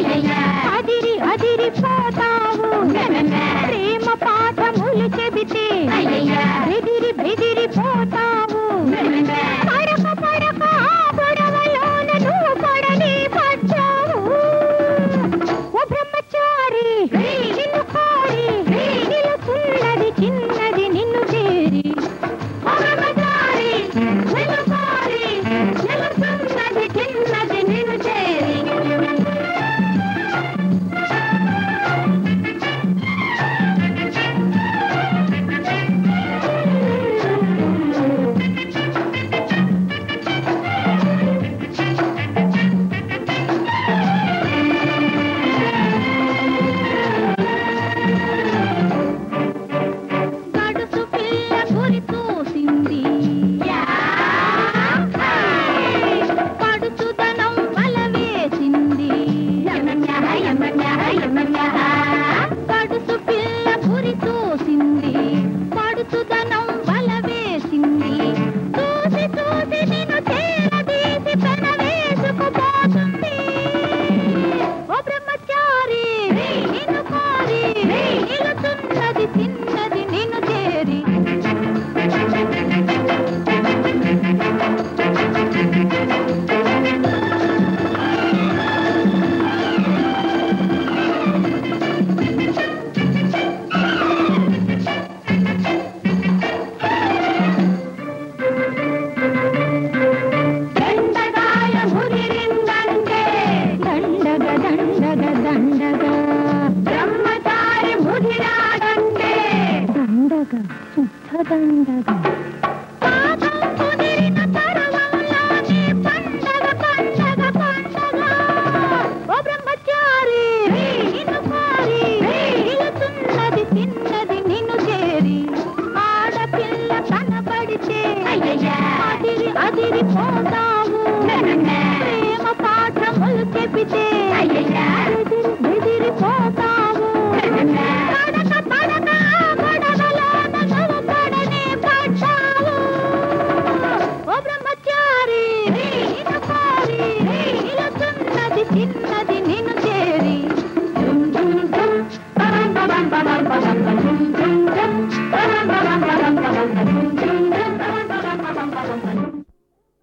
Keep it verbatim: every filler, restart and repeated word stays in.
అదిరి అదిరి పోతావు ప్రేమ పాఠములు చెబితే బెదిరి బెదిరి పోతావు పడక పడక గొడవలోన నువ్వు పడని పడ్డావు ఓ బ్రహ్మచారి నిన్ను కోరి నిలుచున్నది చిన్నది నిన్ను చేరి ఓ బ్రహ్మచారి నిన్ను కోరి నిలుచున్నది చిన్నది నిన్ను చేరి చిన్నది నిన్ను చేరి